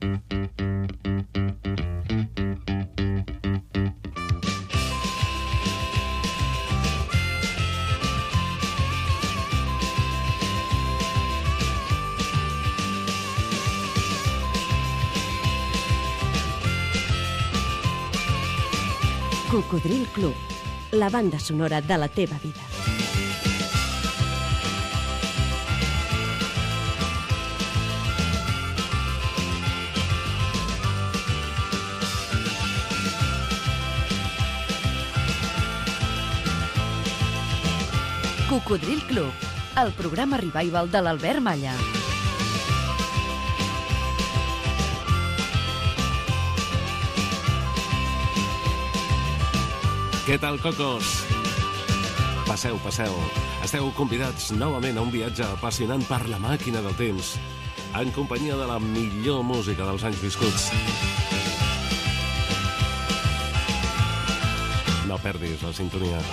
Cocodril Club, la banda sonora de la teva vida. Cocodril Club, el programa revival de l'Albert Malla. Què tal, cocos? Passeu, passeu. Esteu convidats novament a un viatge apassionant per la màquina del temps, en companyia de la millor música dels anys viscuts. No perdis la sintonia.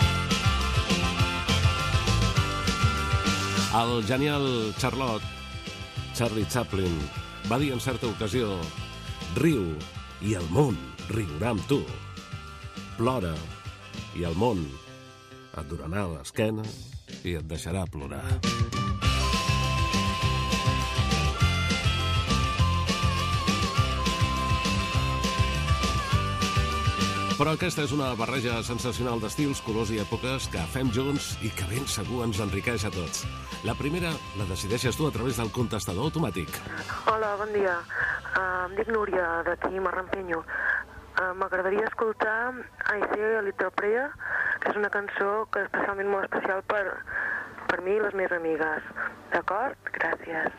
El genial Charlie Chaplin, va dir en certa ocasió: riu i el món riurà amb tu. Plora i el món et donarà l'esquena i et deixarà plorar. Però aquesta és una barreja sensacional d'estils, colors i èpoques que fem junts i que ben segur ens enriqueix a tots. La primera la decideixes tu a través del contestador automàtic. Hola, bon dia. Em dic Núria, d'aquí Marrampenyo. M'agradaria escoltar I Say a Little Prayer, que és una cançó que és especialment molt especial per mi i les meves amigues. D'acord? Gràcies.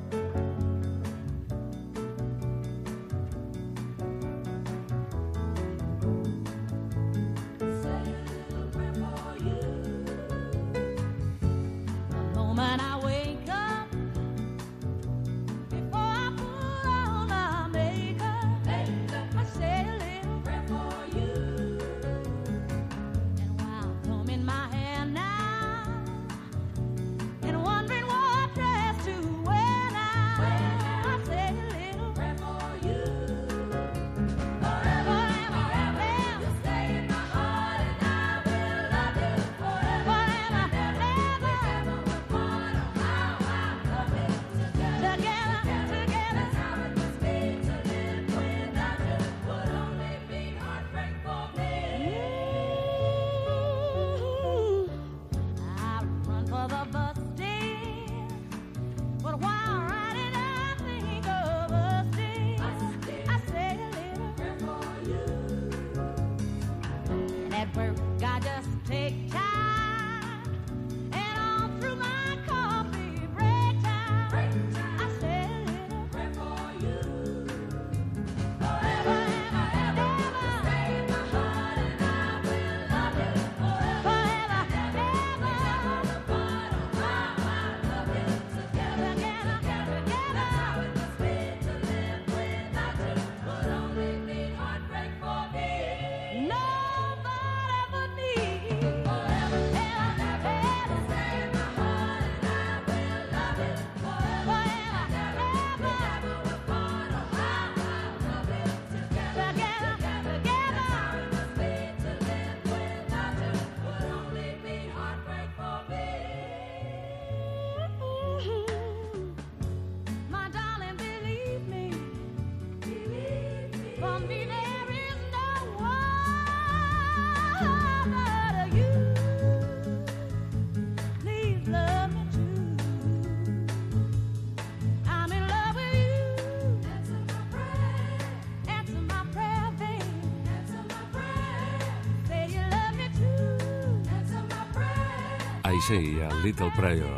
I Say a Little Prayer.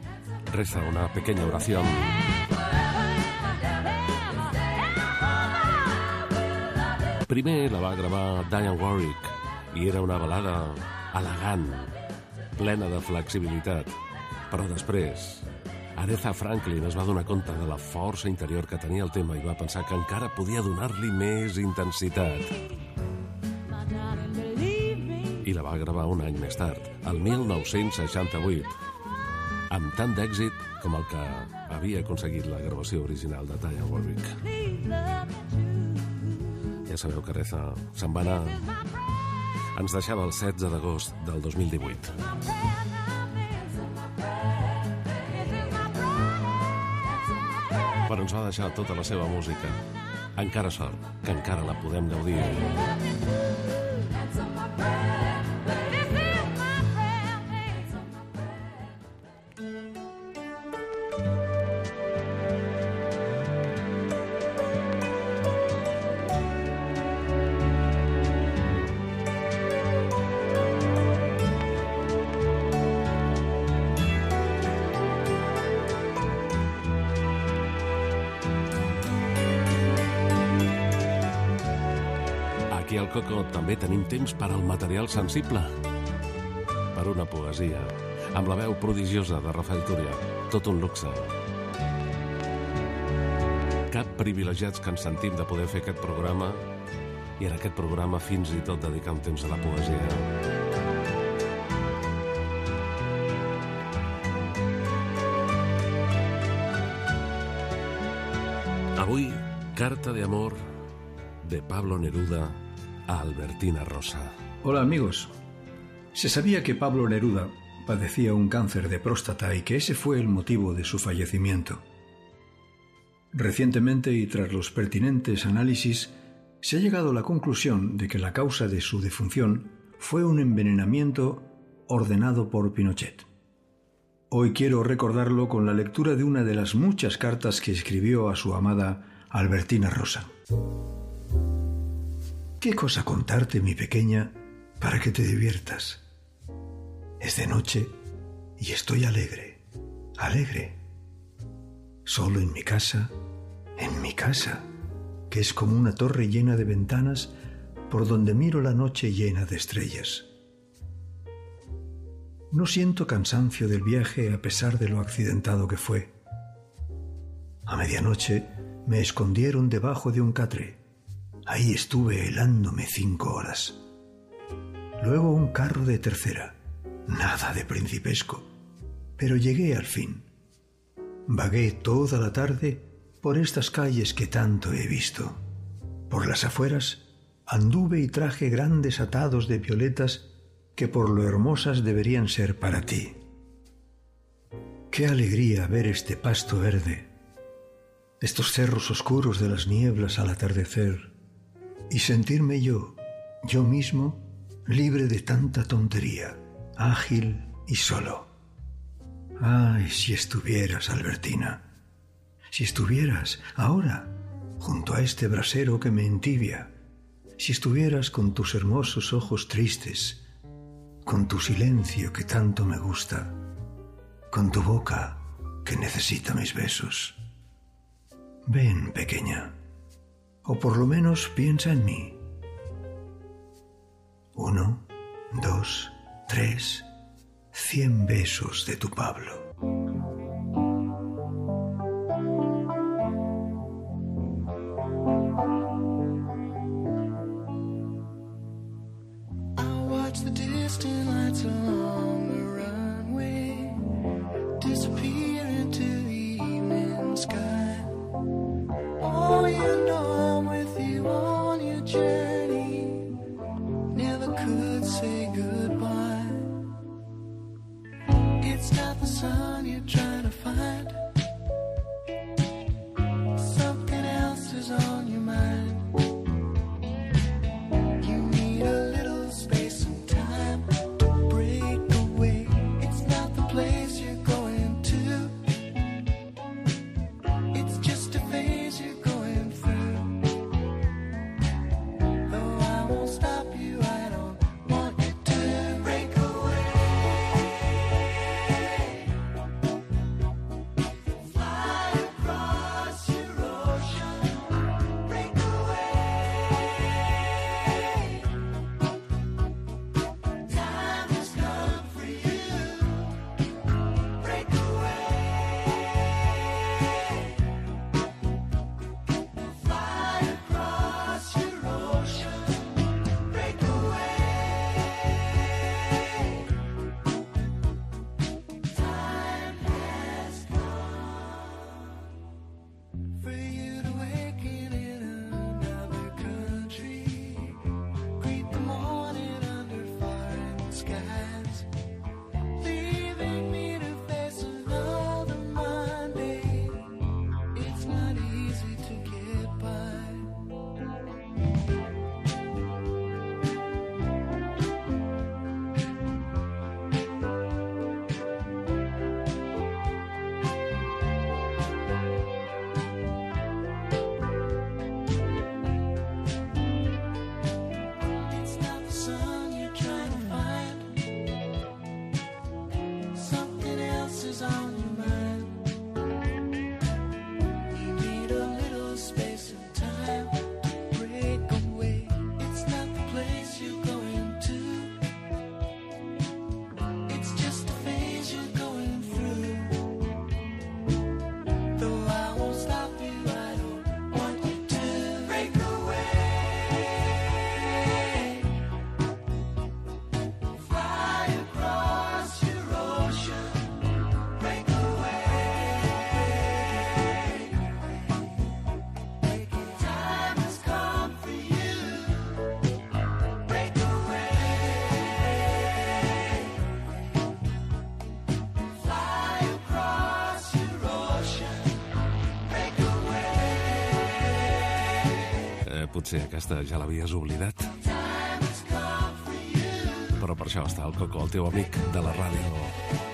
Reza una pequeña oración. Primer la va gravar Dionne Warwick i era una balada elegant, plena de flexibilitat. Però després, Aretha Franklin es va donar compte de la força interior que tenia el tema i va pensar que encara podia donar-li més intensitat. I la va gravar un any més tard, el 1968, amb tant d'èxit com el que havia aconseguit la gravació original de Dionne Warwick. sabeu que Reza se'n va anar. Ens deixava el 16 d'agost del 2018. Però ens va deixar tota la seva música. Encara sort que encara la podem gaudir. Aquí al Coco també tenim temps per al material sensible, per una poesia, amb la veu prodigiosa de Rafael Túria, tot un luxe. Cap privilegiats que ens sentim de poder fer aquest programa, i en aquest programa fins i tot dedicar un temps a la poesia. Avui, carta de amor de Pablo Neruda a Albertina Rosa. Hola amigos. Se sabía que Pablo Neruda padecía un cáncer de próstata y que ese fue el motivo de su fallecimiento. Recientemente y tras los pertinentes análisis, se ha llegado a la conclusión de que la causa de su defunción fue un envenenamiento ordenado por Pinochet. Hoy quiero recordarlo con la lectura de una de las muchas cartas que escribió a su amada Albertina Rosa. ¿Qué cosa contarte, mi pequeña, para que te diviertas? Es de noche y estoy alegre, alegre. Solo en mi casa, que es como una torre llena de ventanas por donde miro la noche llena de estrellas. No siento cansancio del viaje a pesar de lo accidentado que fue. A medianoche me escondieron debajo de un catre. Ahí estuve helándome 5 horas. Luego un carro de tercera. Nada de principesco. Pero llegué al fin. Vagué toda la tarde por estas calles que tanto he visto. Por las afueras anduve y traje grandes atados de violetas que por lo hermosas deberían ser para ti. Qué alegría ver este pasto verde, estos cerros oscuros de las nieblas al atardecer, y sentirme yo mismo, libre de tanta tontería, ágil y solo. Ay, si estuvieras, Albertina, si estuvieras ahora junto a este brasero que me entibia, si estuvieras con tus hermosos ojos tristes, con tu silencio que tanto me gusta, con tu boca que necesita mis besos. Ven, pequeña, o por lo menos piensa en mí. 1, 2, 3, 100 besos de tu Pablo. It's not the sun. potser aquesta ja l'havies oblidat. Però per això està el Coco, el teu amic de la ràdio.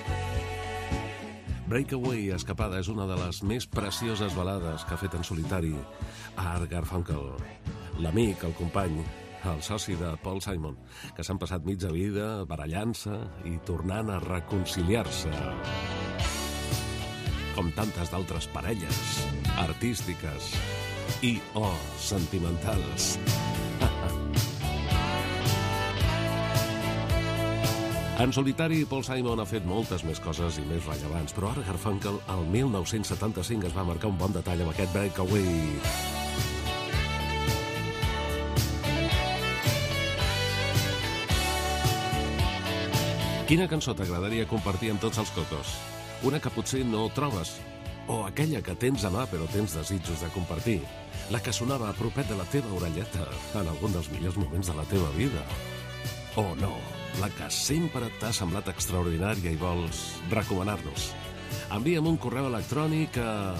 Breakaway, Escapada, és una de les més precioses balades que ha fet en solitari Art Garfunkel. L'amic, el company, el soci de Paul Simon, que s'han passat mitja vida barallant-se i tornant a reconciliar-se. Com tantes d'altres parelles artístiques i sentimentals. En solitari, Paul Simon ha fet moltes més coses i més rellevants, però Art Garfunkel, el 1975, es va marcar un bon detall amb aquest Breakaway. Quina cançó t'agradaria compartir amb tots els cocos? Una que potser no trobes, o aquella que tens a mà però tens desitjos de compartir, la que sonava a propet de la teva orelleta en algun dels millors moments de la teva vida. O no, la que sempre t'ha semblat extraordinària i vols recomanar-nos. Envia'm un correu electrònic a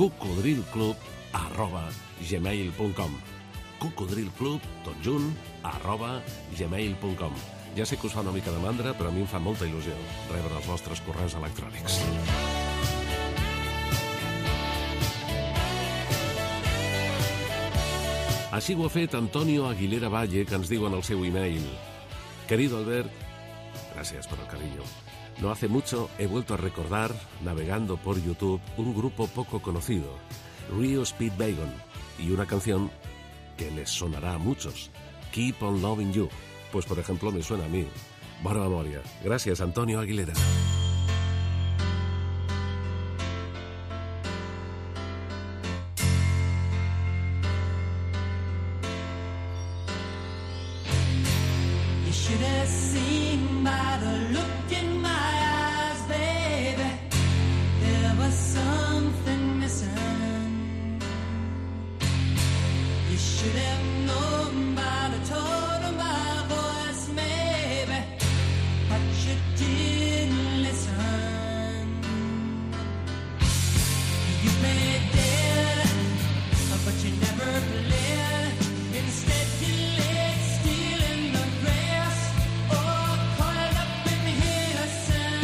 cocodrilclub@gmail.com cocodrilclub, tot junt, @gmail.com. Ja sé que us fa una mica de mandra, però a mi em fa molta il·lusió rebre els vostres correus electrònics. Així ho ha fet Antonio Aguilera Valle, que ens diu en el seu e-mail: Querido Albert, gracias por el cariño. No hace mucho he vuelto a recordar, navegando por YouTube, un grupo poco conocido, Rio Speedwagon, y una canción que les sonará a muchos, Keep on Loving You. Pues, por ejemplo, me suena a mí. Buena memoria. Gracias, Antonio Aguilera. You should have seen by the look in my eyes, baby, there was something missing. You should have known by the tone of my voice, maybe, but you didn't listen. You played dead, but you never played. Instead you laid still in the grass, or coiled up in innocence.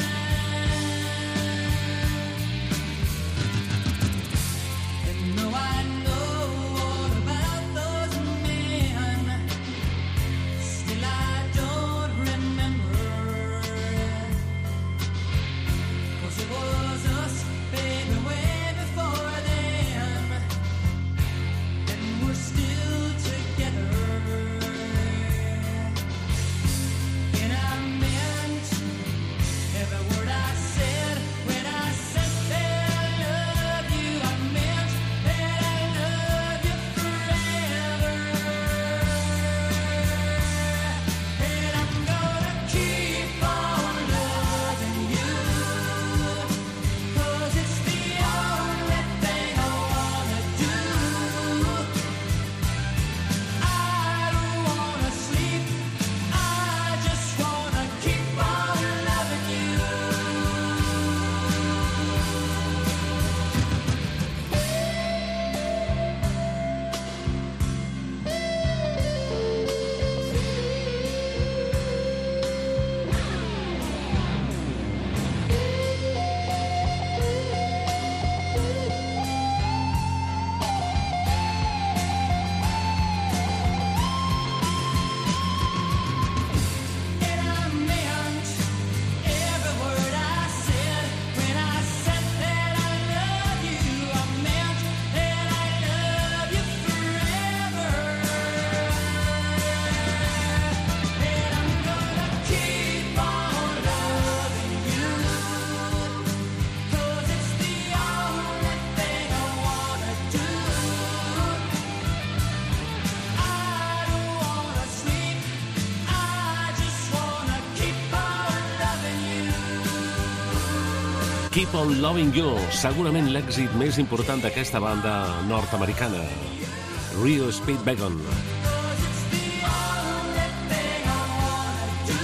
And though I know all about those men, still I don't remember. 'Cause it was us, baby, way before them, and we're still together. And I meant every word I said when I said that I love you. I meant that I love you forever. And I'm gonna keep on loving you, 'cause it's the only thing I wanna do. I don't wanna sleep, I just wanna keep on loving you. And I meant every word I said when I said that I love you. I meant that I love you forever. And I'm gonna keep on loving you, 'cause it's the only thing I wanna do. I don't wanna sleep, I just wanna keep on loving you. Keep on Loving You, segurament l'èxit més important d'aquesta banda nord-americana, Rio Speedwagon. 'Cause it's the only thing I wanna do.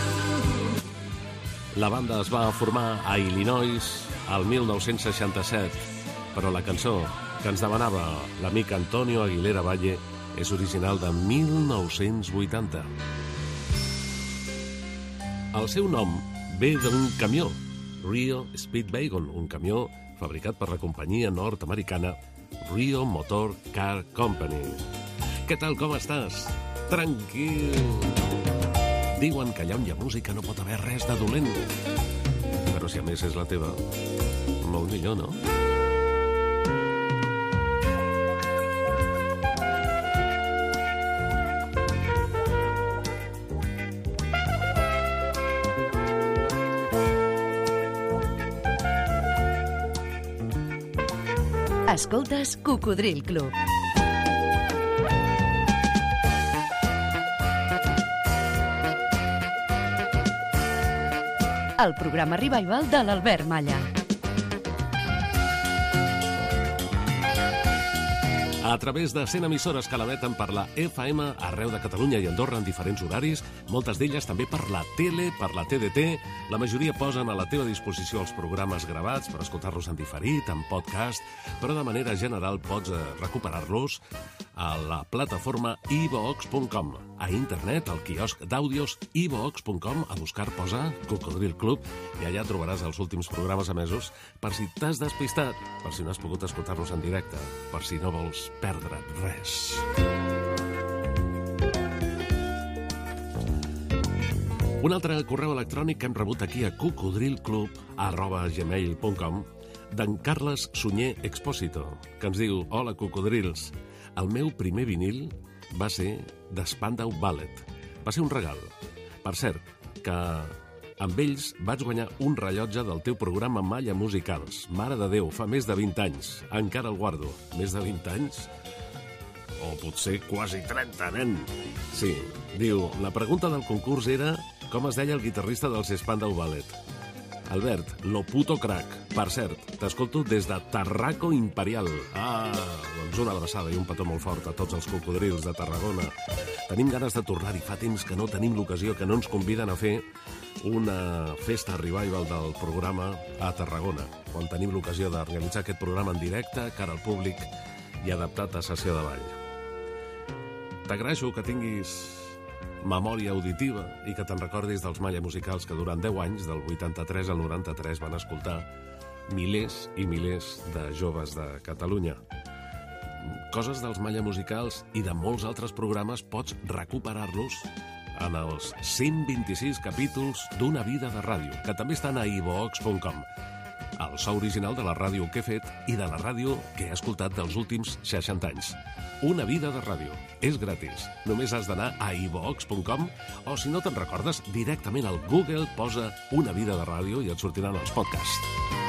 La banda es va formar a Illinois al 1967, però la cançó que ens demanava l'amic Antonio Aguilera Valle És original de 1980. El seu nom ve d'un camió, Rio Speedwagon, un camió fabricat per la companyia nord-americana Rio Motor Car Company. Què tal, com estàs? Tranquil. Diuen que allà on hi ha música no pot haver res de dolent. Però si a més és la teva, molt millor, no? Escoltes Cocodril Club. El programa revival de l'Albert Malla. A través de 100 emissores que l'emeten per la FM arreu de Catalunya i Andorra en diferents horaris, moltes d'elles també per la tele, per la TDT. La majoria posen a la teva disposició els programes gravats per escoltar-los en diferit, en podcast, però de manera general pots recuperar-los a la plataforma iVox.com. A internet, al quiosc d'àudios iVox.com, a buscar posa Cocodril Club i allà trobaràs els últims programes emesos per si t'has despistat, per si no has pogut escoltar-los en directe, per si no vols perdre't res. Un altre correu electrònic que hem rebut aquí a cocodrilclub@gmail.com d'en Carles Sunyer Expósito, que ens diu: Hola, cocodrils. El meu primer vinil va ser de Spandau Ballet. Va ser un regal. Per cert, que amb ells vaig guanyar un rellotge del teu programa Malla Musicals. Mare de Déu, fa més de 20 anys. Encara el guardo. Més de 20 anys? O potser quasi 30, nen. Sí, diu, la pregunta del concurs era com es deia el guitarrista dels Spandau Ballet. Albert, lo puto crack. Per cert, t'escolto des de Tarraco Imperial. Doncs una abraçada i un petó molt fort a tots els cocodrils de Tarragona. Tenim ganes de tornar-hi, fa temps que no tenim l'ocasió, que no ens conviden a fer una festa revival del programa a Tarragona, quan tenim l'ocasió de realitzar aquest programa en directe, cara al públic i adaptat a sessió de ball. T'agraeixo que tinguis memòria auditiva i que te'n recordis dels Malla Musicals que durant 10 anys, del 83 al 93, van escoltar milers i milers de joves de Catalunya. Coses dels Malla Musicals i de molts altres programes pots recuperar-los en els 126 capítols d'Una vida de ràdio, que també estan a iVox.com. El so original de la ràdio que he fet i de la ràdio que he escoltat dels últims 60 anys. Una vida de ràdio. És gratis. Només has d'anar a iVox.com o, si no te'n recordes, directament al Google posa Una vida de ràdio i et sortiran els podcasts.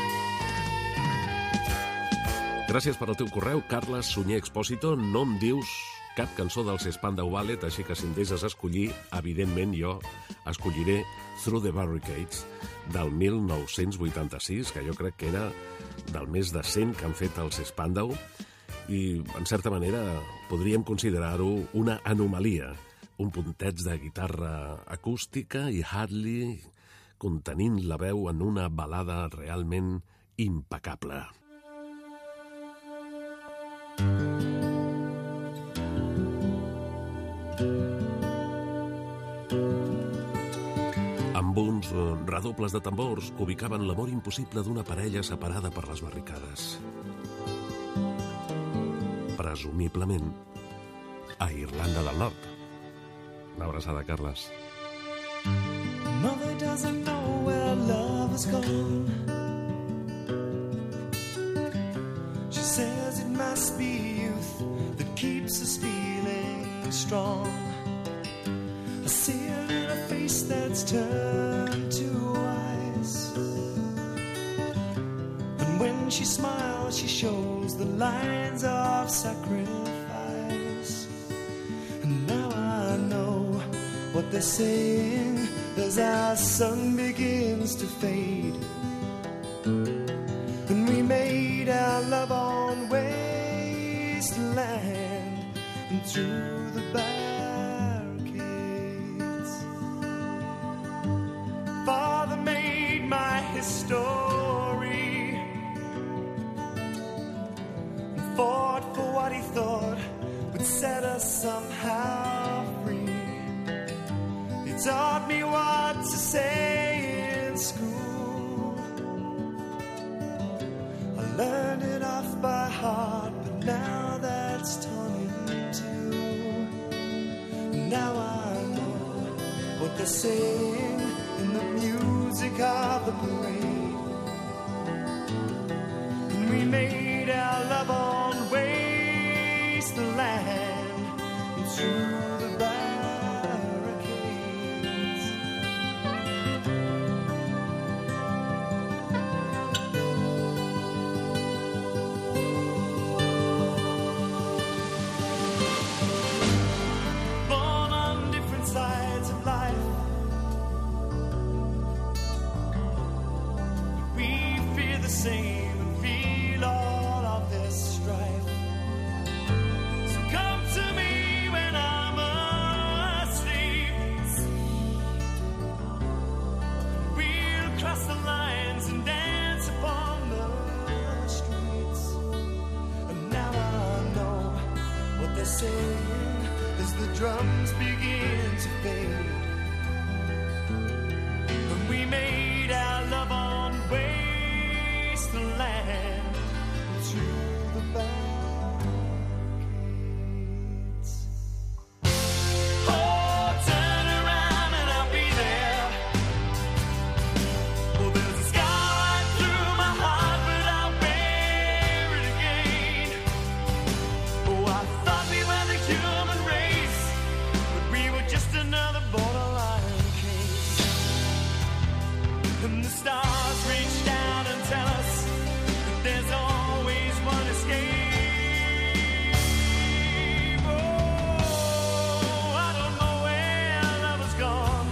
Gràcies per al teu correu, Carles Sunyer Expósito. No em dius cap cançó dels Spandau Ballet, així que si em deixes escollir, evidentment jo escolliré Through the Barricades, del 1986, que jo crec que era del més decent que han fet els Spandau, i, en certa manera, podríem considerar-ho una anomalia. Un puntet de guitarra acústica i Hadley contenint la veu en una balada realment impecable. Amb uns redobles de tambors que ubicaven l'amor impossible d'una parella separada per les barricades. Presumiblement a Irlanda del Nord. Una abraçada, Carles. Mother doesn't know where love has gone. She says it must be youth that keeps us feeling strong. I see her in a face that's turned to ice, and when she smiles she shows the lines of sacrifice. And now I know what they're saying as our sun begins to fade, and we made our love on wasteland and through the barricades. Father made my history and fought for what he thought would set us us somehow free. He taught me what to say in school. I learned it off by heart, but now that's torn in two. Now I know what they're saying in the music of the parade. And we made our love on wasteland into the barricades. Born on different sides of life, we fear the same and feel all of this strife. So come to me when I'm asleep. We'll cross the lines and dance upon the streets. And now I know what they're saying as the drums begin to fade. And we made our love on wasteland to the barricades. Oh, turn around and I'll be there. Oh, there's a scar right through my heart, but I'll bear it again. Oh, I thought we were the human race, but we were just another borderline case. And the stars reach down and tell us that there's always one escape. Oh, I don't know where love has gone.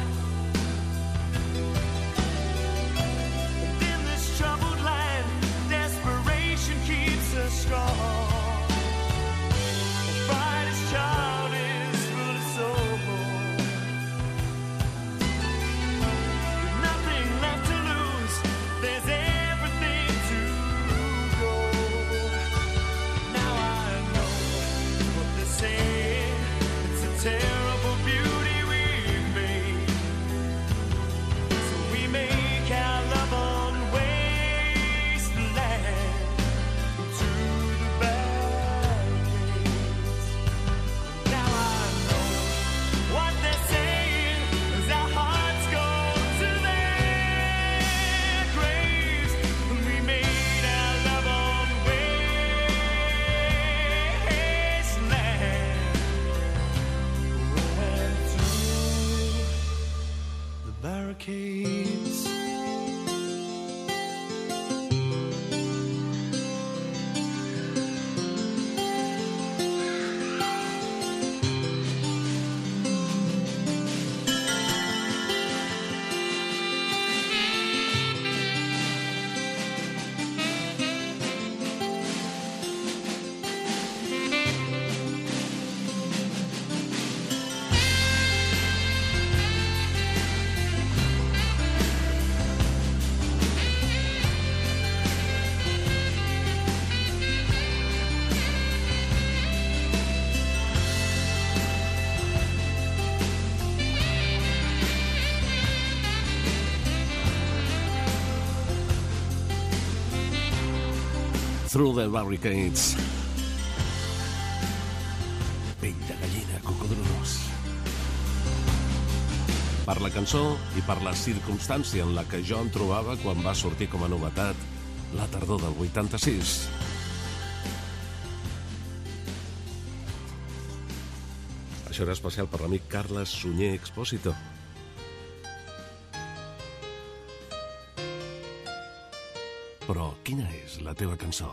And in this troubled land, desperation keeps us strong. The brightest child is full of soul. With nothing left to lose, there's everything to go. Now I know what they're saying. It's a terrible beauty we've made. So we make our love on wasteland to the barricades. Now I know what they're saying as our hearts go to their graves. And we made our love on wasteland and to the barricades. Through the Barricades. Pell de gallina, cocodrolos. Per la cançó i per la circumstància en la que jo em trobava quan va sortir com a novetat la tardor del 86. Això era especial per l'amic Carles Sunyer Expósito. Però quina és la teva cançó?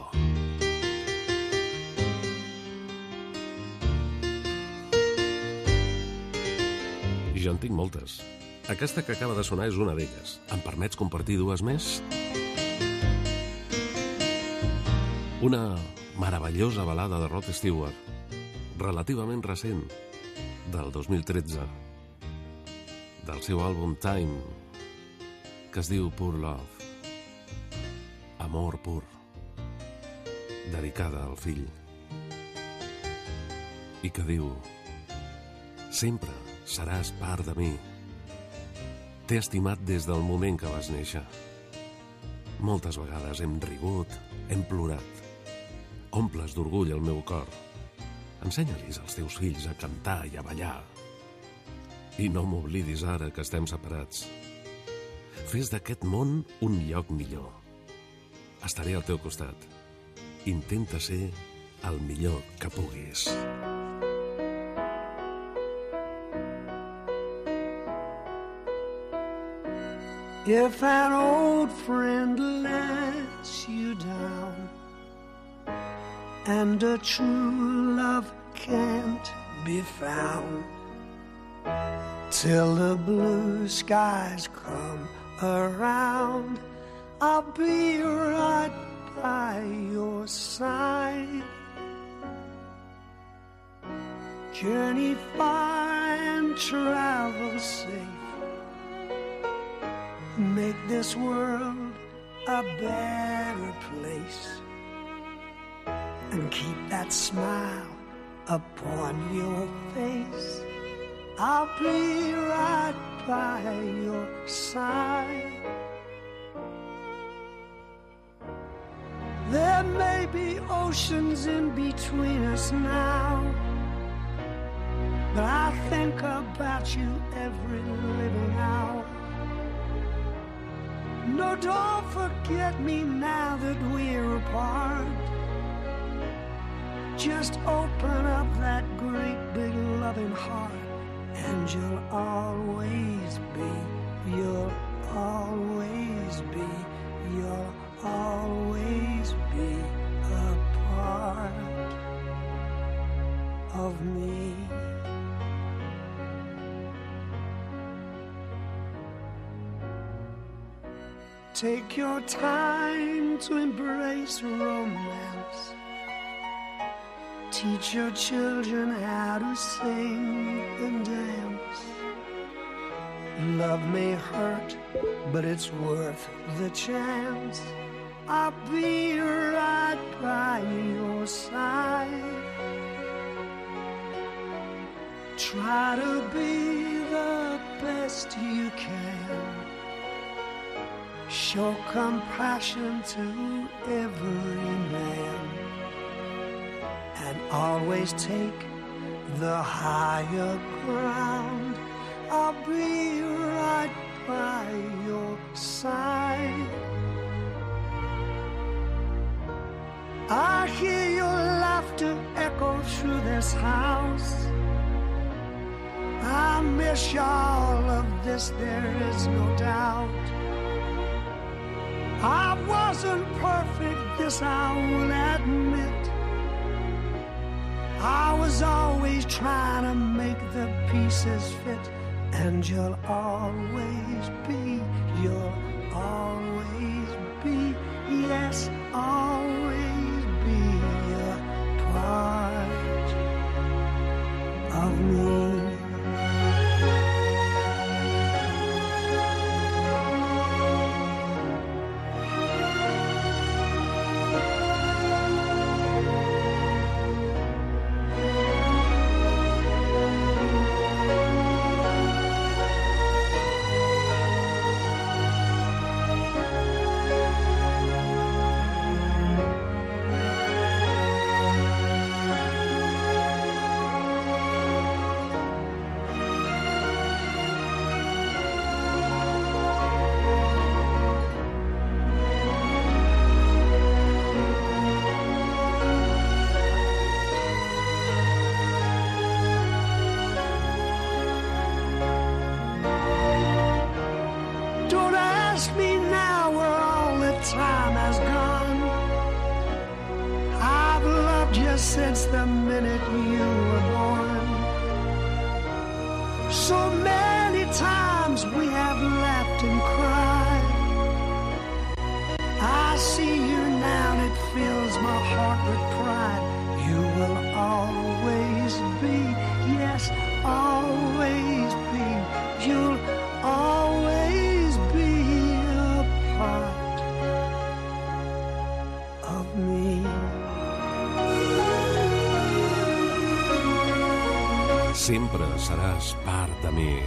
Jo en tinc moltes. Aquesta que acaba de sonar és una d'elles. Em permets compartir dues més? Una meravellosa balada de Rod Stewart, relativament recent, del 2013, del seu àlbum Time, que es diu Pure Love. Amor pur, dedicada al fill. i que diu: sempre seràs part de mi. T'he estimat des del moment que vas néixer. Moltes vegades hem rigut, hem plorat. Omples d'orgull el meu cor. Ensenya-lis als teus fills a cantar i a ballar. I no m'oblidis ara que estem separats. Fes d'aquest món un lloc millor. Estaré al teu costat. Intenta ser el millor que puguis. If an old friend lets you down and a true love can't be found till the blue skies come around, I'll be right by your side. Journey far and travel safe. Make this world a better place, and keep that smile upon your face. I'll be right by your side. There may be oceans in between us now, but I think about you every living hour. No, don't forget me now that we're apart. Just open up that great big loving heart, and you'll always be, you'll always be, you'll always be a part of me. Take your time to embrace romance. Teach your children how to sing and dance. Love may hurt, but it's worth the chance. I'll be right by your side. Try to be the best you can. Show compassion to every man, and always take the higher ground. I'll be right by your side. I hear your laughter echo through this house. I miss all of this, there is no doubt. I wasn't perfect, this I will admit. I was always trying to make the pieces fit, and you'll always be, you'll always be, yes, always be a part of me. Since the minute you were born, so many times we have laughed and cried. I see you now and it fills my heart with pride. You will always be, yes, always be, you'll always be a part of me. Sempre seràs part de mi.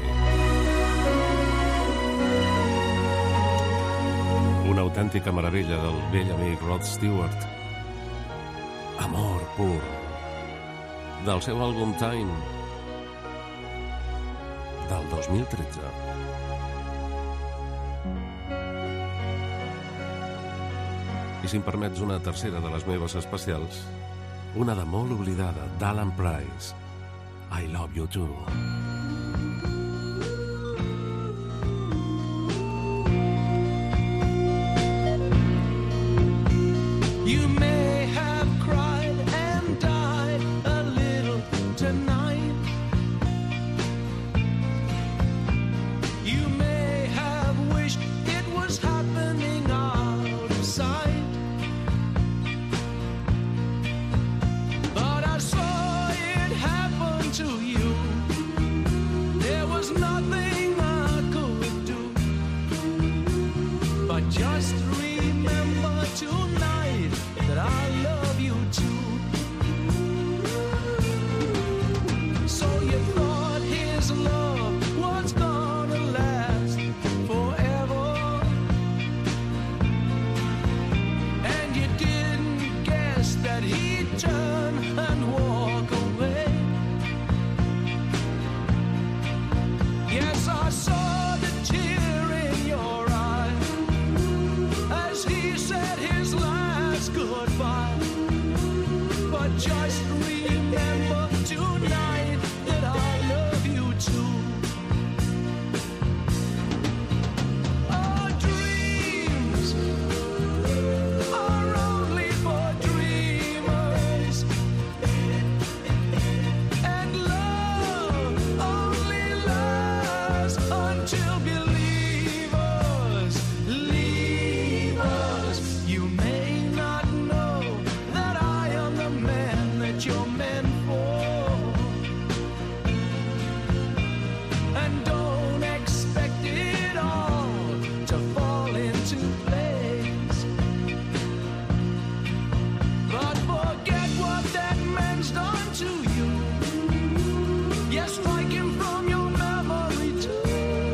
Una autèntica meravella del vell amic Rod Stewart. Amor pur. Del seu àlbum Time. Del 2013. I si em permets una tercera de les meves especials, una de molt oblidada, d'Alan Price. I Love You Too. You may have cried and died a little tonight. You may have wished it was happening out of sight. But I saw it happen to you. There was nothing I could do. But just remember tonight that I love you too. So you thought his love was gonna last forever, and you didn't guess that he'd turn and walk away. Yes, I saw the tear in your eye as he said his last goodbye. But just remember tonight that I love you too. Our dreams are only for dreamers, and love only lasts until believers leave us. You may not know that I am the man that you're meant for, and don't expect it all to fall into place. But forget what that man's done to you. Yes, strike him from your memory too.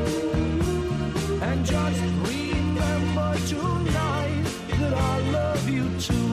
And just remember tonight that I love you too.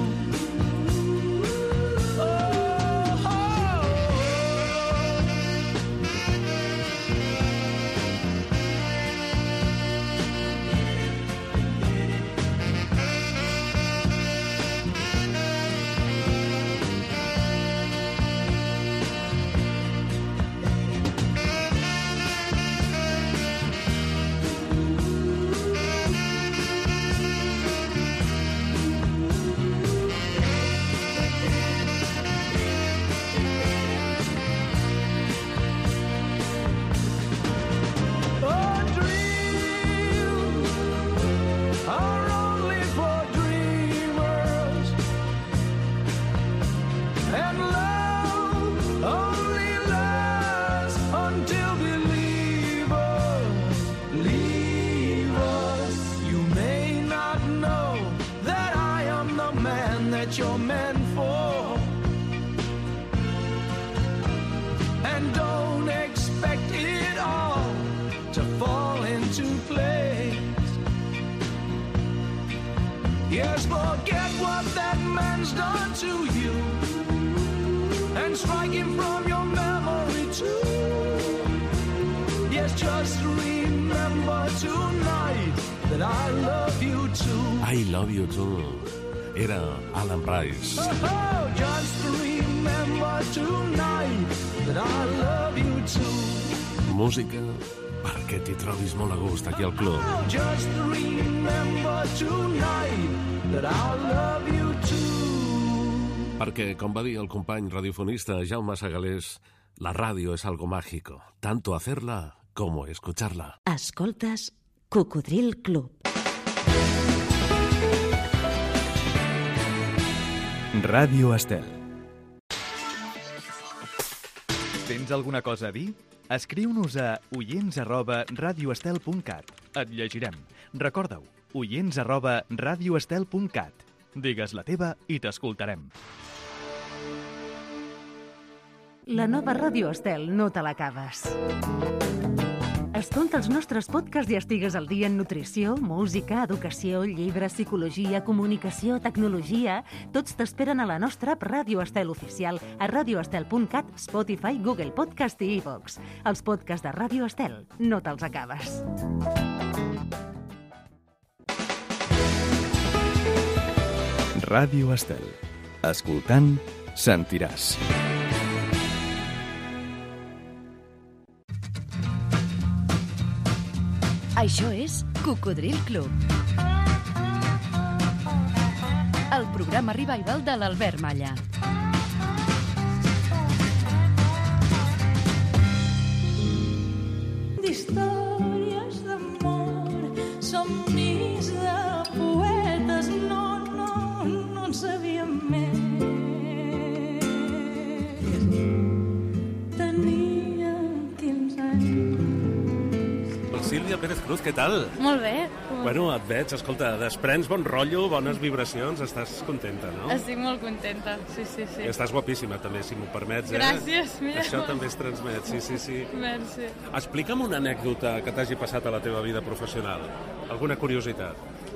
Our dreams are only for dreamers, and love only lasts until believers leave us. You may not know that I am the man that you're meant for, and don't expect it all to fall into place. Yes, forget what that man's done to you, and strike him from your memory too. Yes, just remember tonight that I love you too. I Love You Too. Era Alan Price. Oh, just remember tonight that I love you too. Música perquè t'hi trobis molt a gust aquí al club. Oh, just remember tonight that I love you too. Perquè, com va dir el company radiofonista Jaume Segalés, la ràdio és algo mágico, tanto hacerla como escucharla. Escoltes Cocodril Club. Ràdio Estel. Tens alguna cosa a dir? Escriu-nos a oients@radioestel.cat. Et llegirem. Recorda-ho, oients@radioestel.cat. Digues la teva i t'escoltarem. La nova Ràdio Estel no te l'acabes. Escolta els nostres podcasts i estigues al dia en nutrició, música, educació, llibres, psicologia, comunicació, tecnologia. Tots t'esperen a la nostra app Ràdio Estel oficial a radioestel.cat, Spotify, Google Podcast i iVoox. Els podcasts de Ràdio Estel no te'ls acabes. Ràdio Estel. Escoltant, sentiràs. Això és Cocodril Club. El programa revival de l'Albert Malla. D'històries d'amor, somnis de poetes, no en sabíem més. Tenia 15 anys. Sílvia Pérez Cruz, què tal? Molt bé. Bueno, et veig, escolta, desprens bon rotllo, bones vibracions, estàs contenta, no? Estic molt contenta, sí. I estàs guapíssima, també, si m'ho permets, Gràcies, mira. Això també es transmet, sí. Merci. Explica'm una anècdota que t'hagi passat a la teva vida professional. Alguna curiositat?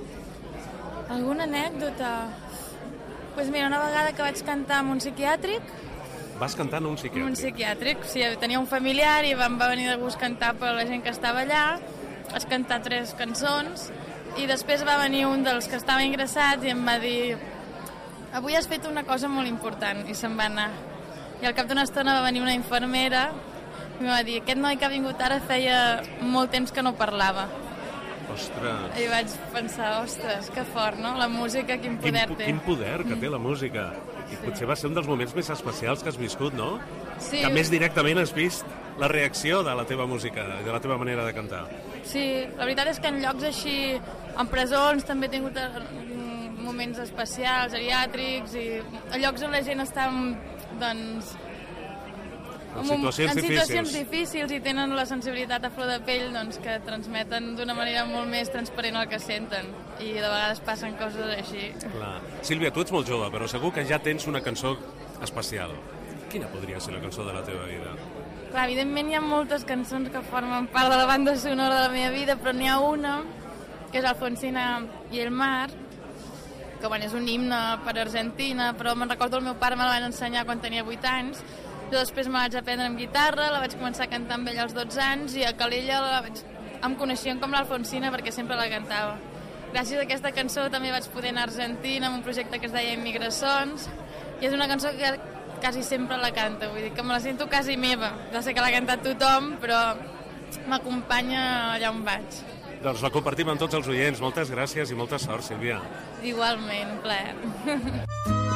Alguna anècdota? Pues mira, una vegada que vaig cantar en un psiquiàtric, Vas cantar en un psiquiàtric? Sí, tenia un familiar i em va venir de gust cantar per la gent que estava allà. Vaig cantar 3 cançons i després va venir un dels que estava ingressat i em va dir: avui has fet una cosa molt important, i se'n va anar. I al cap d'una estona va venir una infermera i em va dir: aquest noi que ha vingut ara feia molt temps que no parlava. Ostres! I vaig pensar, ostres, que fort, no? La música, quin poder té. Quin poder que té la música. I potser va ser un dels moments més especials que has viscut, no? Sí. Que més directament has vist la reacció de la teva música, de la teva manera de cantar. Sí, la veritat és que en llocs així, en presons, també he tingut moments especials, geriàtrics, i a llocs on la gent està, doncs, en situacions difícils i tenen la sensibilitat a flor de pell, doncs, que transmeten d'una manera molt més transparent el que senten, i de vegades passen coses així. Clar. Sílvia, tu ets molt jove, però segur que ja tens una cançó especial. Quina podria ser la cançó de la teva vida? Clar, evidentment hi ha moltes cançons que formen part de la banda sonora de la meva vida, però n'hi ha una, que és Alfonsina i el mar, que bueno, és un himne per Argentina, però me'n recordo el meu pare me la va ensenyar quan tenia 8 anys. Jo després me vaig aprendre amb guitarra, la vaig començar a cantar amb ella als 12 anys, i a Calella em coneixien com l'Alfonsina perquè sempre la cantava. Gràcies a aquesta cançó també vaig poder anar a Argentina amb un projecte que es deia Immigracions, i és una cançó que quasi sempre la canto, vull dir que me la sento quasi meva. Ja sé que l'ha cantat tothom, però m'acompanya allà on vaig. Doncs la compartim amb tots els oients. Moltes gràcies i molta sort, Sílvia. Igualment, un plaer.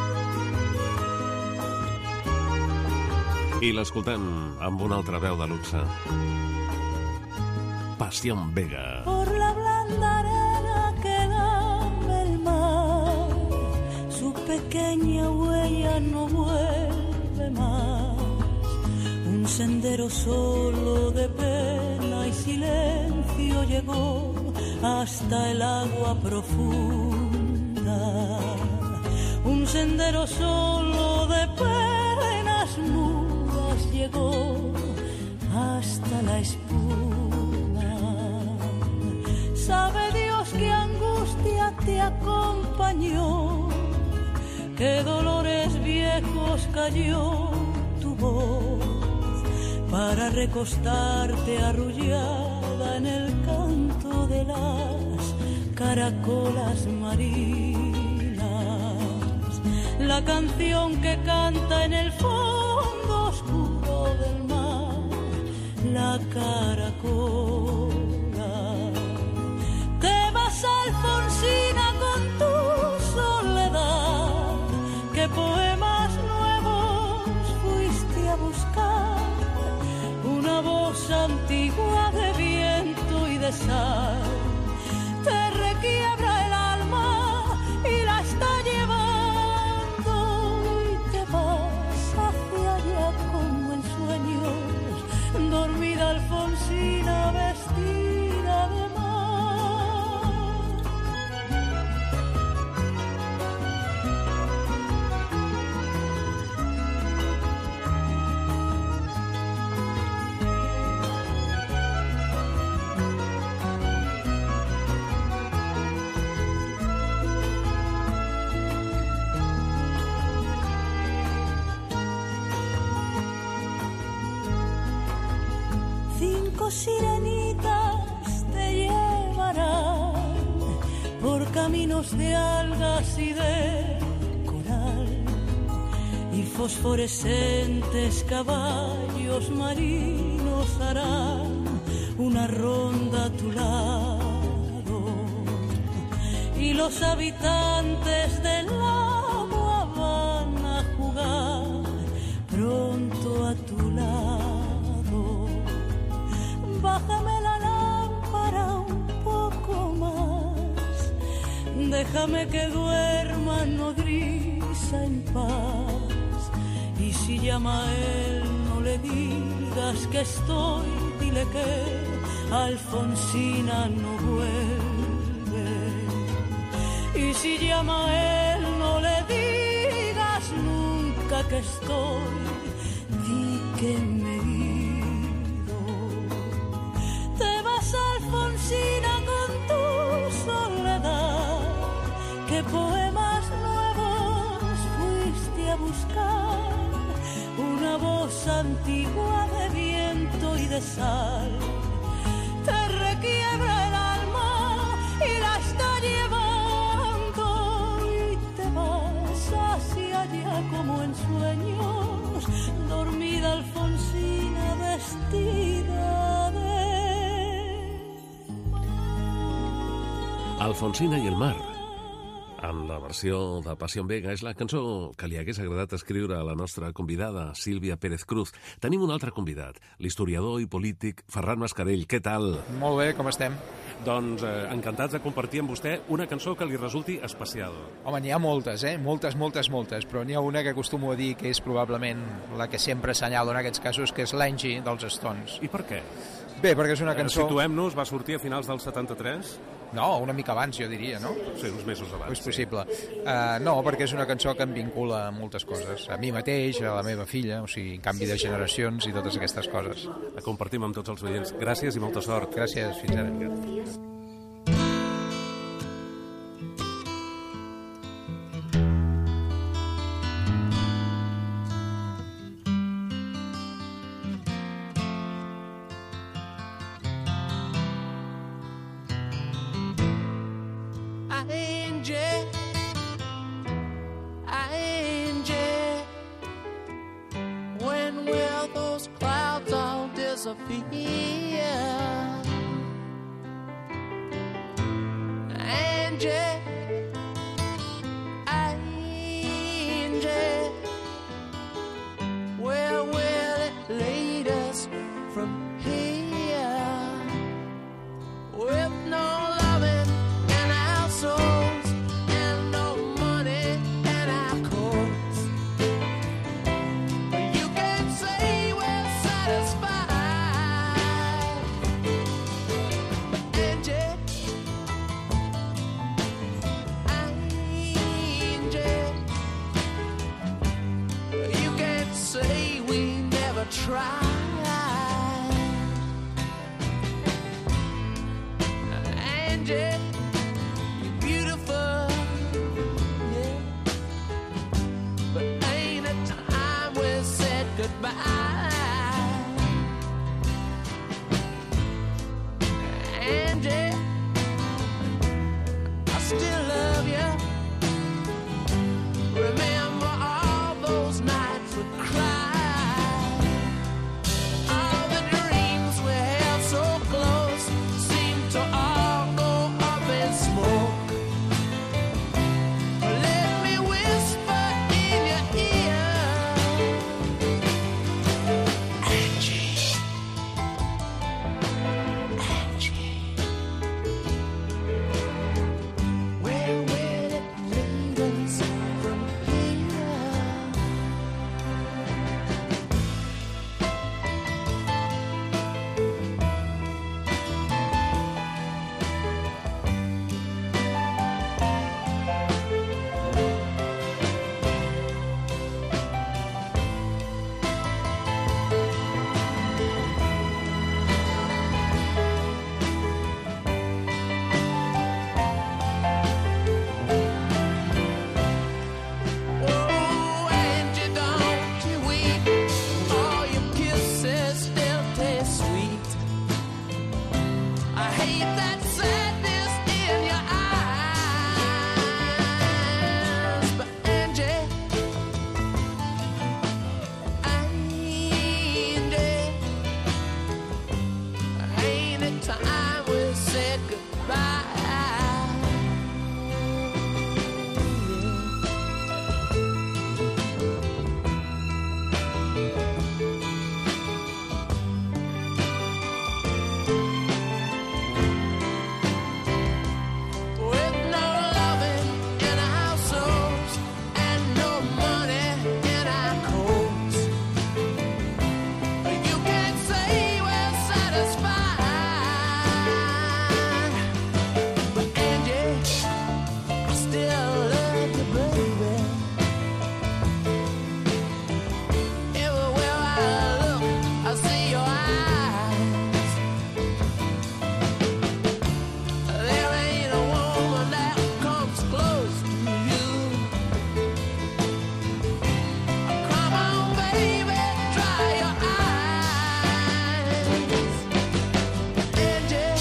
I l'escoltem amb una altra veu de luxe. Pasión Vega. Por la blanda arena que dame el mar, su pequeña huella no vuelve más. Un sendero solo de pena y silencio llegó hasta el agua profunda. Un sendero solo de penas mudas llegó hasta la espuma. Sabe Dios qué angustia te acompañó, qué dolores viejos cayó tu voz para recostarte arrullada en el canto de las caracolas marinas. La canción que canta en el fondo oscuro del mar, la caracola. Te vas, Alfonsina, con tu soledad, que poemas nuevos fuiste a buscar, una voz antigua de viento y de sal, te requiebra el alma y la está llevando, y te vas hacia allá como en sueños, dormida Alfonsina vestida de mar. 5 sirenitas te llevarán por caminos de algas y de coral, y fosforescentes caballos marinos harán una ronda a tu lado, y los habitantes del agua van a jugar pronto a tu lado. Bájame la lámpara un poco más, déjame que duerma nodriza en paz, y si llama a él no le digas que estoy, dile que Alfonsina no vuelve. Y si llama a él no le digas nunca que estoy, di que me he ido. Te vas, Alfonsina, con tu soledad, ¿qué poemas nuevos fuiste a buscar? Una voz antigua de viento y de sal te requiebra el alma y la está llevando, y te vas hacia allá como en sueños, dormida Alfonsina vestida de... Alfonsina i el mar, en la versió de Passió en Vega, és la cançó que li hagués agradat escriure a la nostra convidada, Sílvia Pérez Cruz. Tenim un altre convidat, l'historiador i polític Ferran Mascarell. Què tal? Molt bé, com estem? Doncs encantats de compartir amb vostè una cançó que li resulti especial. Home, n'hi ha moltes, moltes, però n'hi ha una que acostumo a dir que és probablement la que sempre assenyalo en aquests casos, que és l'Angie dels Stones. I per què? Bé, perquè és una cançó... Situem-nos, va sortir a finals del 73? No, una mica abans, jo diria, no? Sí, uns mesos abans. És possible. No, perquè és una cançó que em vincula a moltes coses. A mi mateix, a la meva filla, o sigui, canvi de generacions i totes aquestes coses. La compartim amb tots els veients. Gràcies i molta sort. Gràcies, fins ara. When will those clouds all disappear? Angie, Angie, where will it lead us from here? With no loving in our souls and no money in our coats, you can say we're satisfied. Angie, Angie, you can say we never tried. read that sadness in your eyes. But Angie, ain't it time we said goodbye? With no loving in our households and no money in our coats, you can't say we're satisfied. But Angie, I still love you, baby. Everywhere I look, I see your eyes. There ain't a woman that comes close to you. Come on, baby, dry your eyes. Angie,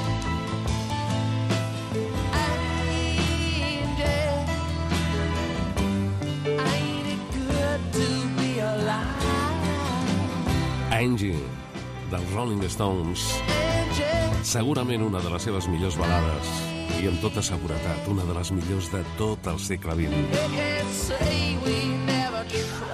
ain't it good to be alive? Angie, dels Rolling Stones, segurament una de les seves millors balades i amb tota seguretat una de les millors de tot el segle XX. They can't say we never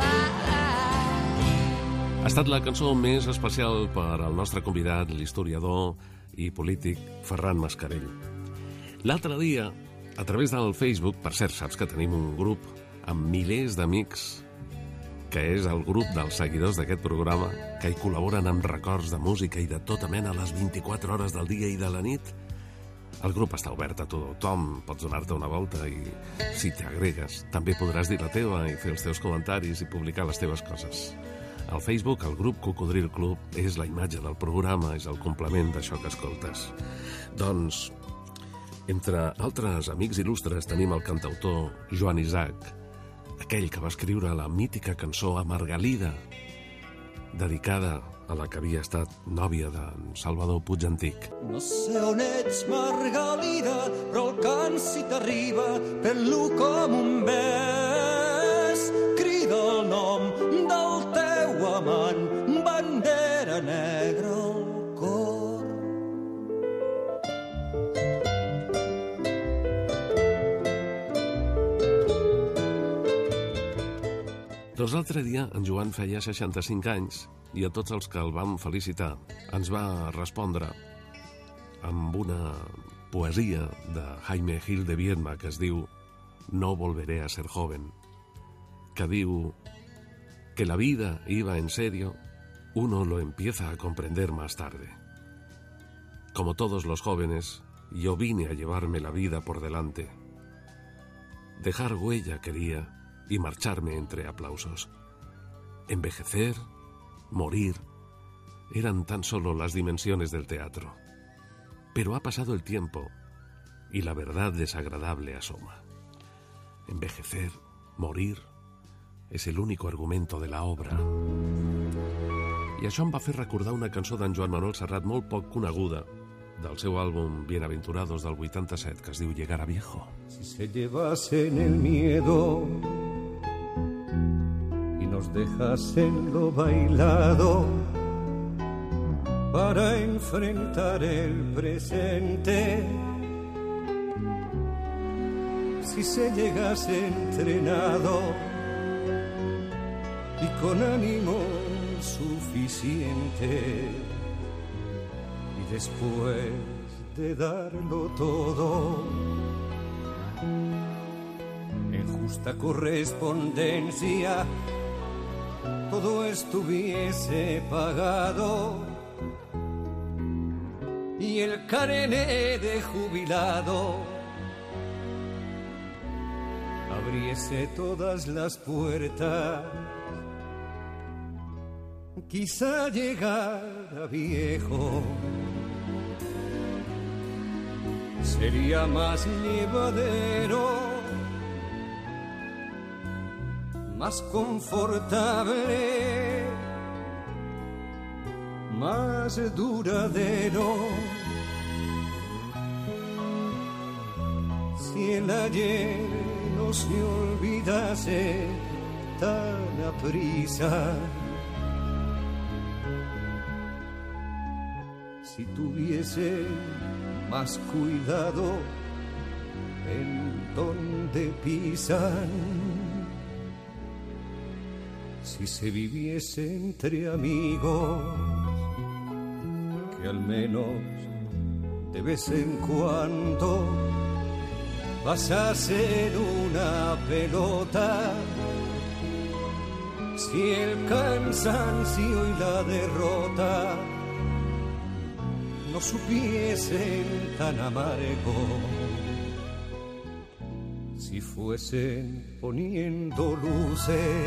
tried. Ha estat la cançó més especial per al nostre convidat, l'historiador i polític Ferran Mascarell. L'altre dia, a través del Facebook, per cert, saps que tenim un grup amb milers d'amics, que és el grup dels seguidors d'aquest programa, que hi col·laboren amb records de música i de tota mena a les 24 hores del dia i de la nit. El grup està obert a tothom, pots donar-te una volta i, si t'agregues, també podràs dir la teva i fer els teus comentaris i publicar les teves coses. Al Facebook, el grup Cocodril Club és la imatge del programa, és el complement d'això que escoltes. Doncs, entre altres amics il·lustres, tenim el cantautor Joan Isaac, aquell que va escriure la mítica cançó A Margalida, dedicada a la que havia estat nòvia d'en Salvador Puig Antic. No sé on ets, Margalida, però el cant si t'arriba pel·lu com un bes. Crida el nom del teu amant, bandera negra al cor. Doncs l'altre dia en Joan feia 65 anys i a tots els que el vam felicitar ens va respondre amb una poesia de Jaime Gil de Biedma que es diu No volveré a ser joven, que diu que la vida iba en serio, uno lo empieza a comprender más tarde. Como todos los jóvenes, yo vine a llevarme la vida por delante. Dejar huella quería y marcharme entre aplausos. Envejecer, morir, eran tan solo las dimensiones del teatro. Pero ha pasado el tiempo y la verdad desagradable asoma. Envejecer, morir, és l'únic argumento de la obra. I això em va fer recordar una cançó d'en Joan Manuel Serrat molt poc coneguda, del seu àlbum Bienaventurados del 87, que es diu Llegar a Viejo. Si se llevasen el miedo y nos dejasen lo bailado para enfrentar el presente, si se llegase entrenado y con ánimo suficiente, y después de darlo todo en justa correspondencia todo estuviese pagado y el carné de jubilado abriese todas las puertas, quizá llegar a viejo sería más llevadero, más confortable, más duradero. si el ayer no se olvidase tan aprisa, si tuviese más cuidado en donde pisan, si se viviese entre amigos, que al menos de vez en cuando pasasen una pelota, si el cansancio y la derrota no supiesen tan amargo, si fuesen poniendo luces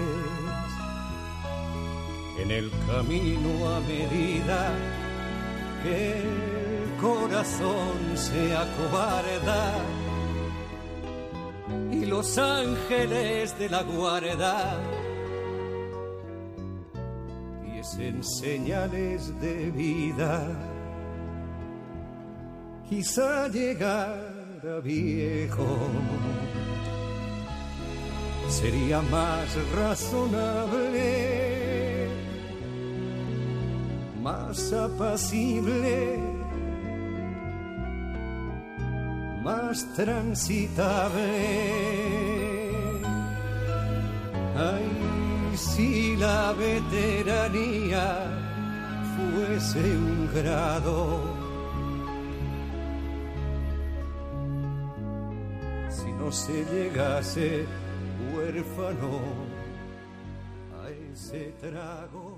en el camino a medida que el corazón se acobarda y los ángeles de la guarda diesen señales de vida, quizá llegara viejo, sería más razonable, más apacible, más transitable. Ay, si la veteranía fuese un grado, si no se llegase huérfano a ese trago.